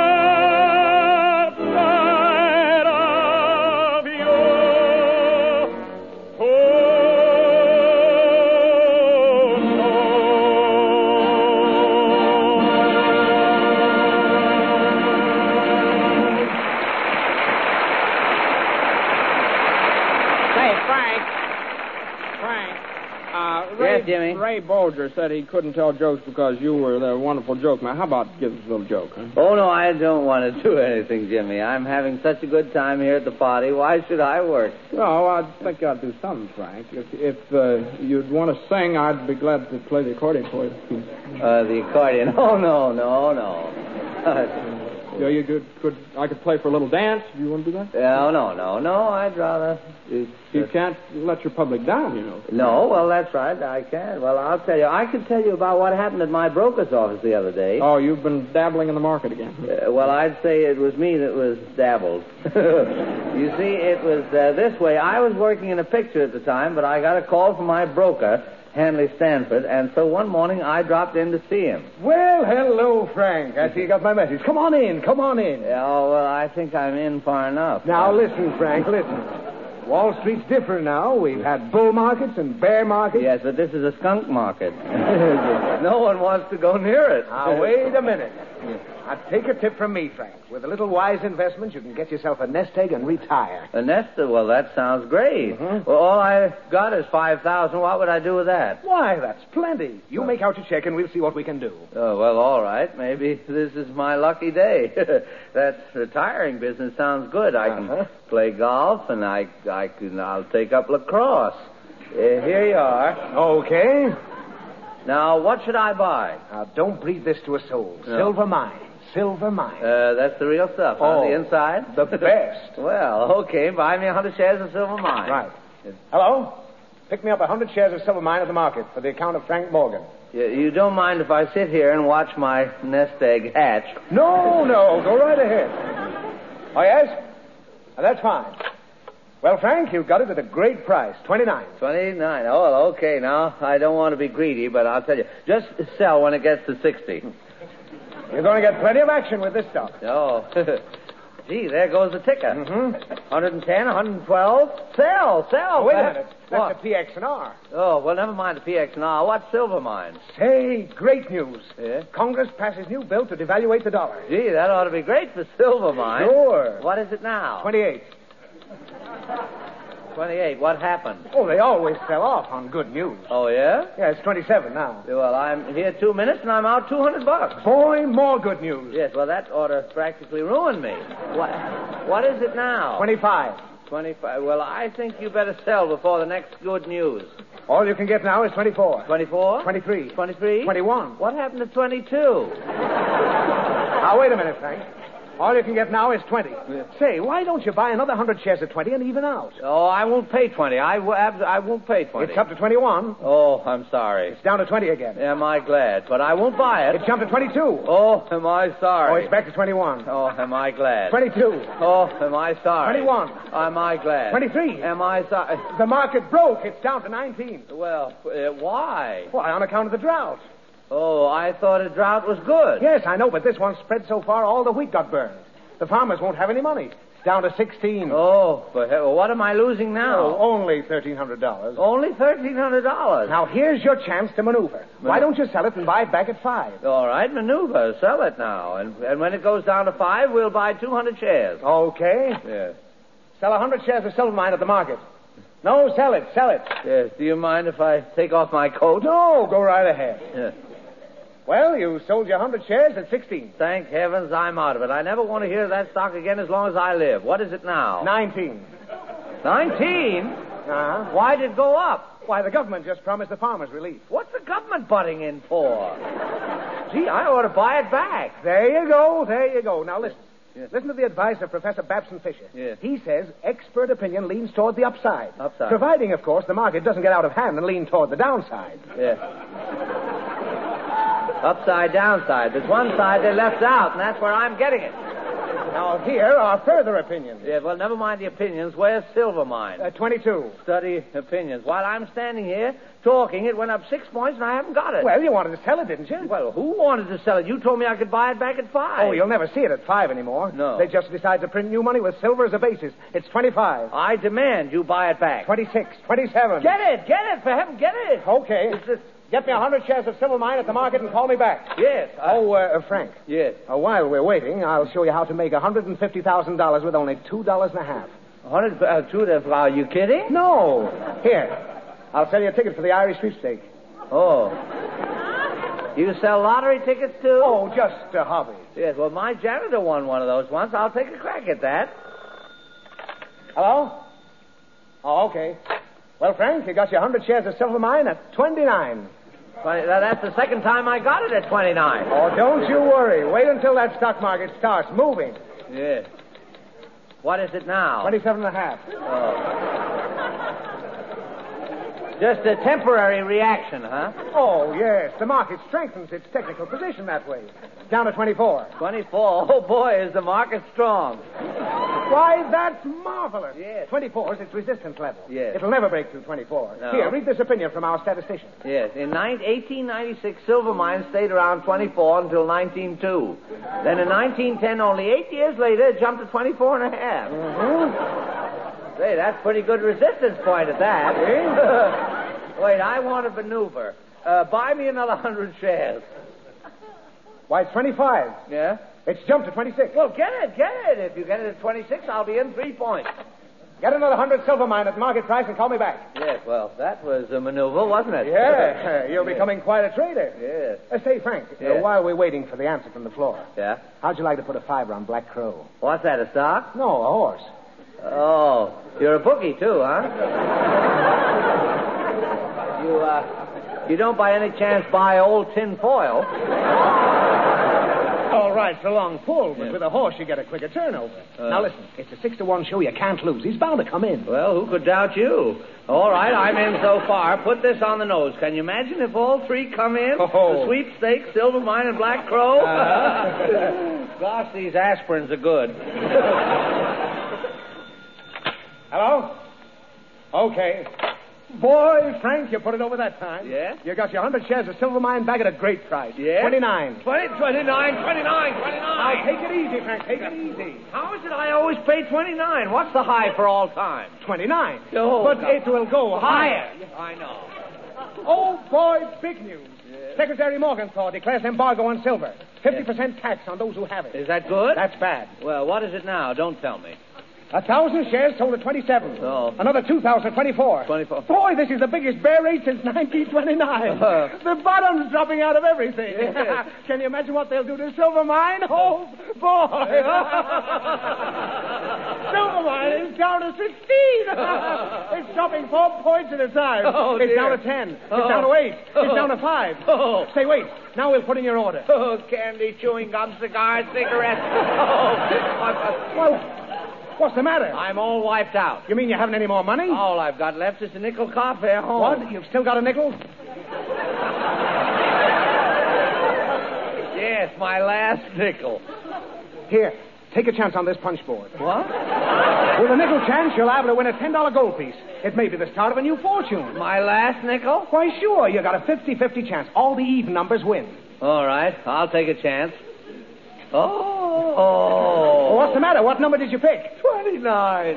outside of you, who Say, Frank. Frank. Uh, Ray, Yes, Jimmy? Ray Bolger said he couldn't tell jokes because you were the wonderful joke man. How about give us a little joke, huh? Oh, no, I don't want to do anything, Jimmy. I'm having such a good time here at the party. Why should I work? No, I think I'd do something, Frank. If, if uh, you'd want to sing, I'd be glad to play the accordion for you. Uh, the accordion. Oh, no, no, no. Yeah, you could, could I could play for a little dance. Do you want to do that? No, no, no, no. I'd rather. You, you can't let your public down, you know. No, well, that's right. I can. Well, I'll tell you. I could tell you about what happened at my broker's office the other day. Oh, you've been dabbling in the market again. Uh, well, I'd say it was me that was dabbled. You see, it was uh, this way. I was working in a picture at the time, but I got a call from my broker Hanley Stanford, and so one morning I dropped in to see him. Well, hello, Frank. I see you got my message. Come on in, come on in. Yeah, oh, well, I think I'm in far enough. Now, listen, Frank, listen. Wall Street's different now. We've had bull markets and bear markets. Yes, but this is a skunk market. No one wants to go near it. Now, wait a minute. Now, take a tip from me, Frank. With a little wise investment, you can get yourself a nest egg and retire. A nest egg? Well, that sounds great. Mm-hmm. Well, all I got is five thousand. What would I do with that? Why, that's plenty. You oh. make out your check, and we'll see what we can do. Oh, well, all right. Maybe this is my lucky day. That retiring business sounds good. I can uh-huh. play golf, and I, I can, I'll take up lacrosse. Uh, here you are. Okay. Now, what should I buy? Now, don't breathe this to a soul. No. Silver mine. Silver mine. Uh, that's the real stuff, huh? Oh, the inside? The best. Well, okay. Buy me a hundred shares of silver mine. Right. Hello? Pick me up a hundred shares of silver mine at the market for the account of Frank Morgan. You, you don't mind if I sit here and watch my nest egg hatch? No, no. Go right ahead. Oh, yes? Now, that's fine. Well, Frank, you got it at a great price. twenty-nine. twenty-nine. Oh, well, okay. Now, I don't want to be greedy, but I'll tell you. Just sell when it gets to sixty. You're going to get plenty of action with this stuff. Oh. Gee, there goes the ticker. Mm-hmm. one ten, one twelve. Sell, sell. Oh, wait a minute. That's what? the P X and R. Oh, well, never mind the P X and R. What's silver mine? Say, great news. Yeah? Congress passes new bill to devaluate the dollar. Gee, that ought to be great for silver mine. Sure. What is it now? twenty-eight. twenty-eight. What happened? Oh, they always sell off on good news. Oh, yeah? Yeah, it's twenty-seven now. Well, I'm here two minutes and I'm out two hundred bucks. Boy, more good news. Yes, well, that ought to practically ruin me. What, what is it now? twenty-five. twenty-five. Well, I think you better sell before the next good news. All you can get now is twenty-four. twenty-four? twenty-three. twenty-three? twenty-one. What happened to twenty-two? Now, wait a minute, Frank. All you can get now is twenty. Yeah. Say, why don't you buy another hundred shares at twenty and even out? Oh, I won't pay twenty. I, w- I won't pay twenty. It's up to twenty-one. Oh, I'm sorry. It's down to twenty again. Am I glad? But I won't buy it. It jumped to twenty-two. Oh, am I sorry? Oh, it's back to twenty-one. Oh, am I glad? twenty-two. Oh, am I sorry? twenty-one. Am I glad? twenty-three. Am I sorry? The market broke. It's down to nineteen. Well, uh, why? Why, on account of the drought. Oh, I thought a drought was good. Yes, I know, but this one spread so far all the wheat got burned. The farmers won't have any money. It's down to sixteen. Oh, but what am I losing now? Oh, only thirteen hundred dollars. Only thirteen hundred dollars. Now, here's your chance to maneuver. maneuver. Why don't you sell it and buy it back at five? All right, maneuver. Sell it now. And, and when it goes down to five, we'll buy two hundred shares. Okay. Yes. Sell one hundred shares of silver mine at the market. No, sell it. Sell it. Yes. Do you mind if I take off my coat? No, go right ahead. Yes. Well, you sold your one hundred shares at sixteen. Thank heavens I'm out of it. I never want to hear that stock again as long as I live. What is it now? nineteen. nineteen? Uh-huh. Why did it go up? Why, the government just promised the farmers relief. What's the government butting in for? Gee, I ought to buy it back. There you go. There you go. Now, listen. Yes. Listen to the advice of Professor Babson Fisher. Yes. He says expert opinion leans toward the upside. Upside. Providing, of course, the market doesn't get out of hand and lean toward the downside. Yes. Upside, downside. There's one side they left out, and that's where I'm getting it. Now, here are further opinions. Yeah, well, never mind the opinions. Where's silver mine? Uh, twenty-two. Study opinions. While I'm standing here talking, it went up six points, and I haven't got it. Well, you wanted to sell it, didn't you? Well, who wanted to sell it? You told me I could buy it back at five. Oh, you'll never see it at five anymore. No. They just decided to print new money with silver as a basis. It's twenty-five. I demand you buy it back. twenty-six. twenty-seven. Get it. Get it. For heaven, get it. Okay. It's just... Get me a hundred shares of silver mine at the market and call me back. Yes. I... Oh, uh, uh, Frank. Yes. Uh, while we're waiting, I'll show you how to make one hundred fifty thousand dollars with only two dollars and a half. one hundred uh, two, are you kidding? No. Here. I'll sell you a ticket for the Irish sweepstake. Oh. You sell lottery tickets, too? Oh, just a hobby. Yes, well, my janitor won one of those once. I'll take a crack at that. Hello? Oh, okay. Well, Frank, you got your one hundred shares of silver mine at twenty-nine. twenty, that's the second time I got it at twenty-nine. Oh, don't you worry. Wait until that stock market starts moving. Yes. What is it now? twenty-seven and a half. Oh. Just a temporary reaction, huh? Oh, yes. The market strengthens its technical position that way. Down to twenty-four. twenty-four? Oh, boy, is the market strong. Why, that's marvelous. Yes. twenty-four is its resistance level. Yes. It'll never break through twenty-four. No. Here, read this opinion from our statistician. Yes. In eighteen ninety-six, silver mine stayed around twenty-four until nineteen oh two. Then in nineteen ten, only eight years later, it jumped to twenty-four and a half. Mm-hmm. Say, that's pretty good resistance point at that. Wait, I want a maneuver. Uh, buy me another hundred shares. Why, it's twenty-five. Yeah? It's jumped to twenty-six. Well, get it, get it. If you get it at twenty-six, I'll be in three points. Get another hundred silver mine at market price and call me back. Yes, well, that was a maneuver, wasn't it? Yeah, you're Yes. becoming quite a trader. Yes. Uh, say, Frank, uh, Yes. while we're waiting for the answer from the floor, Yeah? how'd you like to put a fiver on Black Crow? What's that, a stock? No, a horse. Oh, you're a bookie, too, huh? you, uh, you don't by any chance buy old tin foil? All right, it's a long pull, but Yeah. with a horse you get a quicker turnover. Uh. Now listen, it's a six to one show. You can't lose. He's bound to come in. Well, who could doubt you? All right, I'm in so far. Put this on the nose. Can you imagine if all three come in? Oh. The sweepstakes, Silver Mine, and Black Crow? Uh-huh. Gosh, these aspirins are good. Hello? Okay. Boy, Frank, you put it over that time. Yeah? You got your hundred shares of Silver Mine back at a great price. Yeah? Twenty-nine. Twenty, twenty-nine, twenty-nine, twenty-nine. Now take it easy, Frank. Take it easy. How is it I always pay twenty-nine? What's the high for all time? Twenty-nine. Oh, but no. it will go higher. I know. Oh, boy, big news. Secretary Morgenthau declares embargo on silver. Fifty percent tax on those who have it. Is that good? That's bad. Well, what is it now? Don't tell me. A thousand shares sold at twenty-seven. Oh. Another two thousand at twenty-four. Twenty-four. Boy, this is the biggest bear rate since nineteen twenty-nine. Uh. The bottom's dropping out of everything. Yes. Can you imagine what they'll do to Silver Mine? Oh, boy. Silver Mine is down to sixteen. It's dropping four points at a time. Oh, it's dear. down to ten. It's Oh. down to eight. It's Oh. down to five. Oh. Say, wait. Now we'll put in your order. Oh, candy, chewing gum, cigars, cigarettes. Oh. Well, what's the matter? I'm all wiped out. You mean you haven't any more money? All I've got left is a nickel coffee at home. What? You've still got a nickel? Yes, my last nickel. Here, take a chance on this punch board. What? With a nickel chance, you'll be able to win a ten dollar gold piece. It may be the start of a new fortune. My last nickel? Why, sure. You got a fifty-fifty chance. All the even numbers win. All right, I'll take a chance. Oh. Oh. Well, what's the matter? What number did you pick? twenty-nine.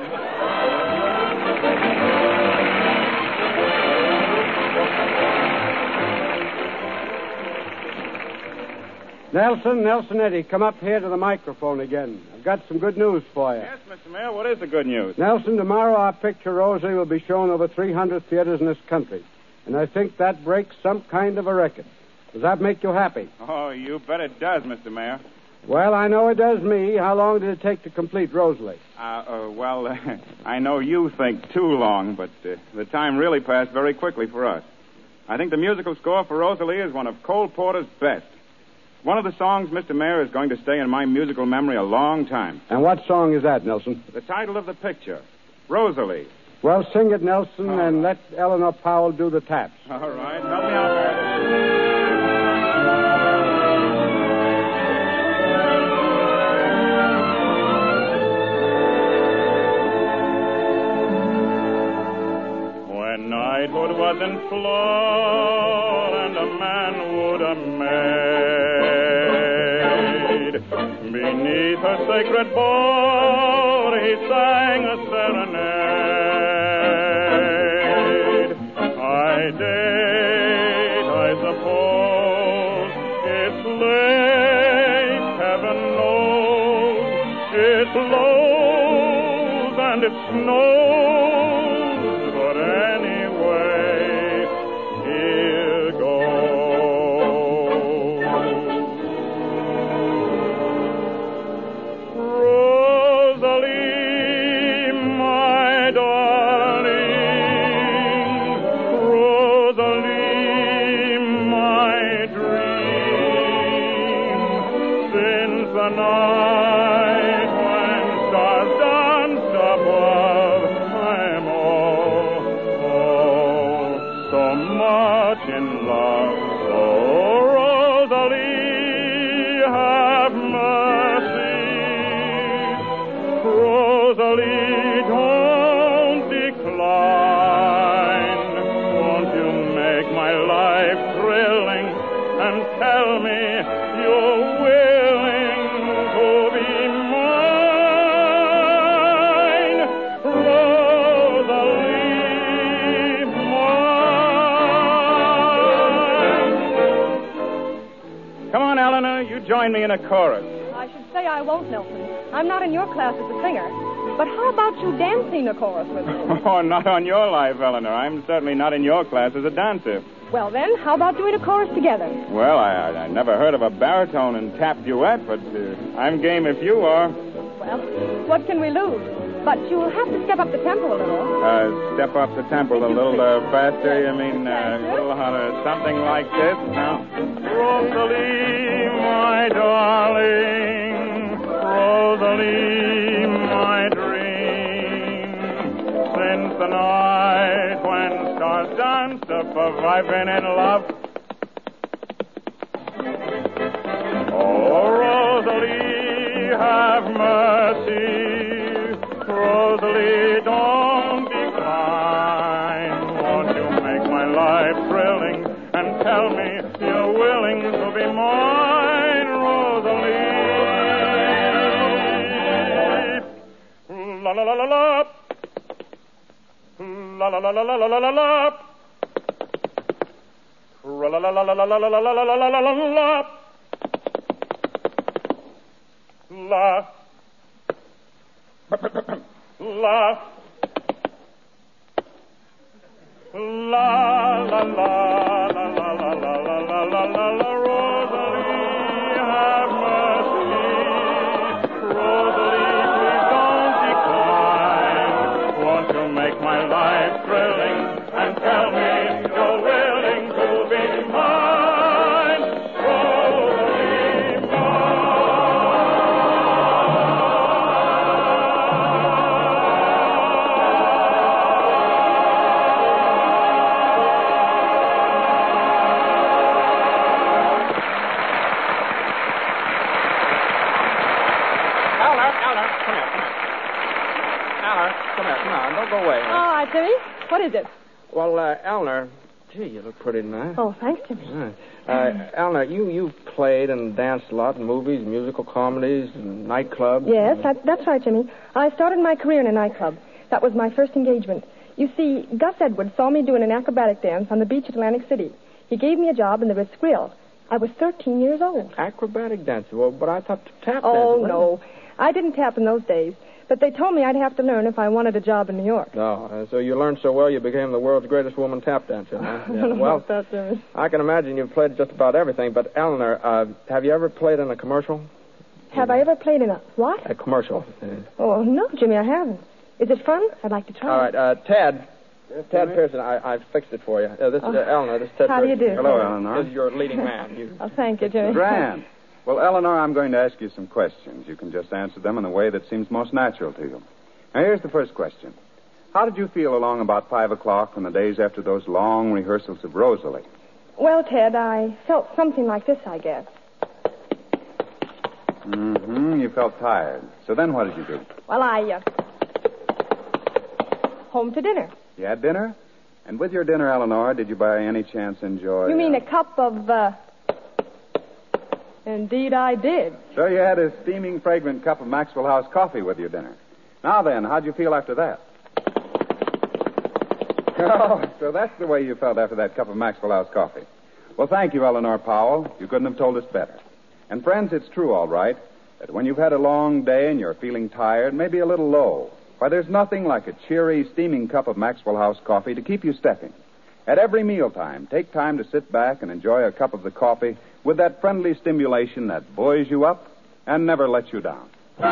Nelson, Nelson Eddy, come up here to the microphone again. I've got some good news for you. Yes, Mister Mayor, what is the good news? Nelson, tomorrow our picture, Rosalie, will be shown over three hundred theaters in this country. And I think that breaks some kind of a record. Does that make you happy? Oh, you bet it does, Mister Mayor. Well, I know it does me. How long did it take to complete Rosalie? Uh, uh, well, uh, I know you think too long, but uh, the time really passed very quickly for us. I think the musical score for Rosalie is one of Cole Porter's best. One of the songs, Mister Mayor, is going to stay in my musical memory a long time. And what song is that, Nelson? The title of the picture, Rosalie. Well, sing it, Nelson, All and right. let Eleanor Powell do the taps. All right, help me out there. When knighthood was in flood and a manhood a maid, beneath her sacred board he sang a serenade. I date, I suppose, it's late, heaven knows, it blows and it snows, but anyway, here goes. Rosalie, my darling, Rosalie, my dream, since the night when stars danced above, I'm Rosalie, don't decline. Won't you make my life thrilling and tell me you're willing to be mine? Rosalie, mine. Come on, Eleanor. You join me in a chorus. I should say I won't, Nelson. I'm not in your class as a singer. But how about you dancing a chorus with me? Oh, not on your life, Eleanor. I'm certainly not in your class as a dancer. Well, then, how about doing a chorus together? Well, I, I, I never heard of a baritone and tap duet, but uh, I'm game if you are. Well, what can we lose? But you'll have to step up the tempo a little. Uh, step up the tempo a little uh, faster. You mean uh, a little harder. Something like this. Now. Rosalie, my darling, Rosalie, my dream. Since the night when stars danced above, I've been in love. Oh, Rosalie, have mercy. Rosalie, don't decline. Won't you make my life thrilling and tell me you're willing to be mine, Rosalie? La la la la la. La la la la la la la la la. La la la la la la la la la la la la la la. La. La. La la la la la la la la la la la. Rosalie, have mercy. Rosalie, please don't decline. Won't you make my life thrilling and tell me you're willing to be mine? Rosalie, Come here, come on, don't go away. Huh? All right, Jimmy. What is it? Well, uh, Eleanor, gee, you look pretty tonight. Oh, thanks, Jimmy. Right. Uh, Eleanor, you, you've played and danced a lot in movies, musical comedies, and nightclubs. Yes, and... that, that's right, Jimmy. I started my career in a nightclub. That was my first engagement. You see, Gus Edwards saw me doing an acrobatic dance on the beach at Atlantic City. He gave me a job in the Ritz Grill. I was thirteen years old. Acrobatic dance? Well, but I thought tap Oh, dance. no. I didn't tap in those days. But they told me I'd have to learn if I wanted a job in New York. No, uh, so you learned so well you became the world's greatest woman tap dancer, huh? I Yeah. don't know Well, about that, Jimmy. I can imagine you've played just about everything. But, Eleanor, uh, have you ever played in a commercial? Have I ever played in a what? A commercial. Uh, Oh, no, Jimmy, I haven't. Is it fun? I'd like to try. all right, uh, Ted. Yes, Ted Jimmy? Pearson, I, I fixed it for you. Uh, this is uh, Oh. Eleanor. This is Ted How do you Pearson. do? Hello, Eleanor. This is your leading man. You... Oh, thank you, Jimmy. Grand. Well, Eleanor, I'm going to ask you some questions. You can just answer them in the way that seems most natural to you. Now, here's the first question. How did you feel along about five o'clock on the days after those long rehearsals of Rosalie? Well, Ted, I felt something like this, I guess. Mm-hmm. You felt tired. So then what did you do? Well, I, uh... home to dinner. You had dinner? And with your dinner, Eleanor, did you by any chance enjoy... You mean uh... a cup of, uh... Indeed, I did. So you had a steaming, fragrant cup of Maxwell House coffee with your dinner. Now then, how'd you feel after that? Oh, so that's the way you felt after that cup of Maxwell House coffee. Well, thank you, Eleanor Powell. You couldn't have told us better. And, friends, it's true, all right, that when you've had a long day and you're feeling tired, maybe a little low, why, there's nothing like a cheery, steaming cup of Maxwell House coffee to keep you stepping. At every mealtime, take time to sit back and enjoy a cup of the coffee with that friendly stimulation that buoys you up and never lets you down.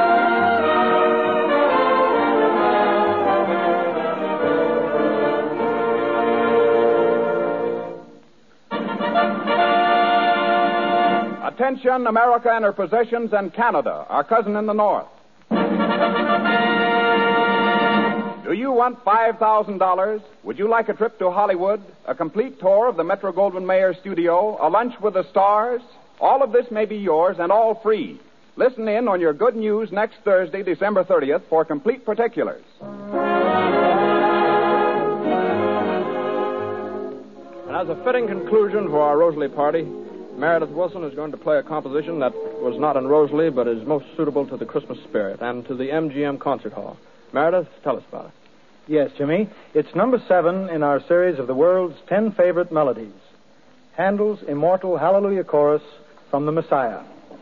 Attention, America and her possessions, and Canada, our cousin in the north. Do you want five thousand dollars? Would you like a trip to Hollywood, a complete tour of the Metro-Goldwyn-Mayer studio, a lunch with the stars? All of this may be yours and all free. Listen in on your good news next Thursday, December thirtieth, for complete particulars. And as a fitting conclusion for our Rosalie party, Meredith Wilson is going to play a composition that was not in Rosalie, but is most suitable to the Christmas spirit and to the M G M Concert Hall. Meredith, tell us about it. Yes, Jimmy. It's number seven in our series of the world's ten favorite melodies. Handel's immortal Hallelujah Chorus from the Messiah.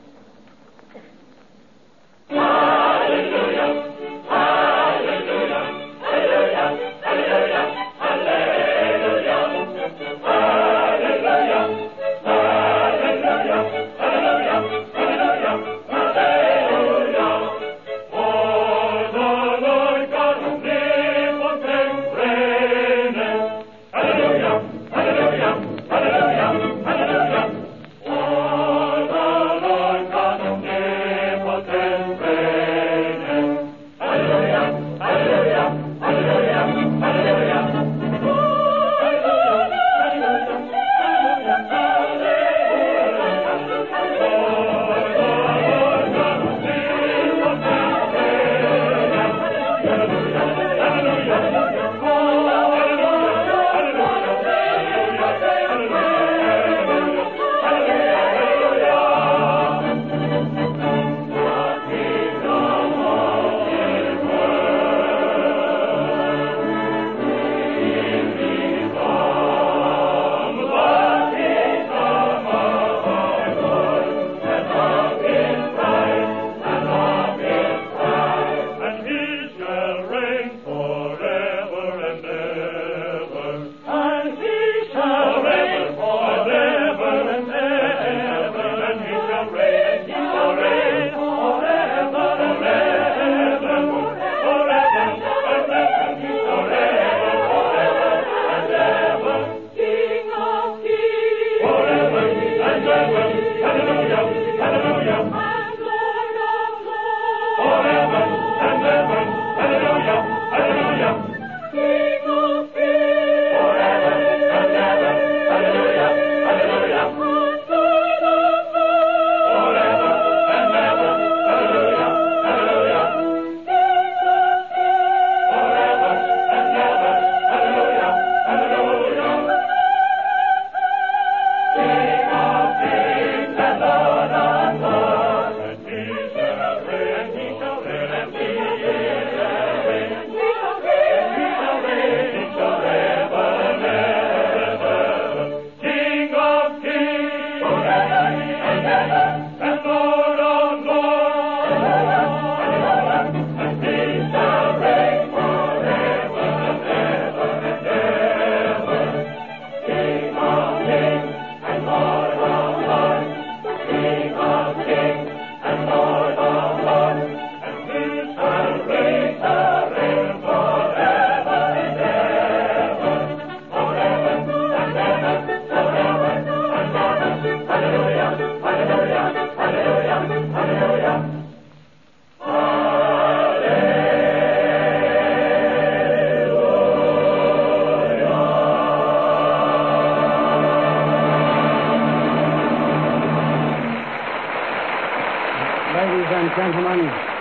Gentlemen,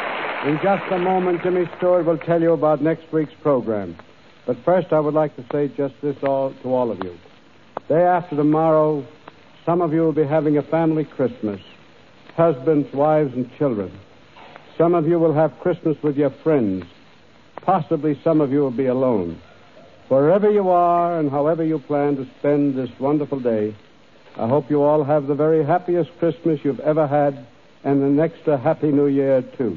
in just a moment, Jimmy Stewart will tell you about next week's program. But first, I would like to say just this all to all of you. Day after tomorrow, some of you will be having a family Christmas, husbands, wives, and children. Some of you will have Christmas with your friends. Possibly some of you will be alone. Wherever you are and however you plan to spend this wonderful day, I hope you all have the very happiest Christmas you've ever had, and an extra happy New Year, too.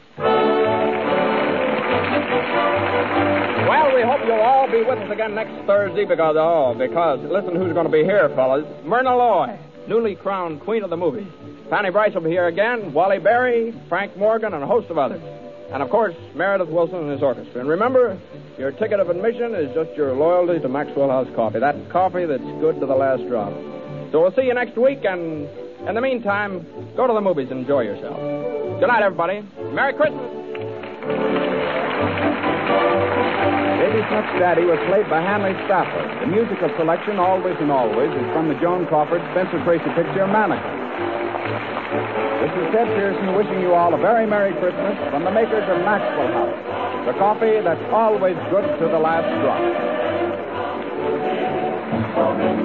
Well, we hope you'll all be with us again next Thursday because, oh, because, listen who's going to be here, fellas. Myrna Loy, newly crowned Queen of the Movies. Fanny Bryce will be here again, Wally Berry, Frank Morgan, and a host of others. And, of course, Meredith Wilson and his orchestra. And remember, your ticket of admission is just your loyalty to Maxwell House Coffee. That coffee that's good to the last drop. So we'll see you next week, and in the meantime, go to the movies and enjoy yourself. Good night, everybody. Merry Christmas. Davy Smith's Daddy was played by Hanley Stafford. The musical selection, Always and Always, is from the Joan Crawford Spencer Tracy picture, Mannequin. The This is Ted Pearson wishing you all a very Merry Christmas from the makers of Maxwell House, the coffee that's always good to the last drop.